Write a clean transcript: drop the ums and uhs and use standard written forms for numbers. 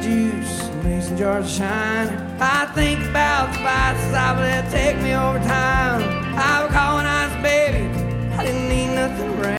juice, mason jars of shine. I think about the vices I would let take me over time. I would call a nice baby, I didn't need nothing right.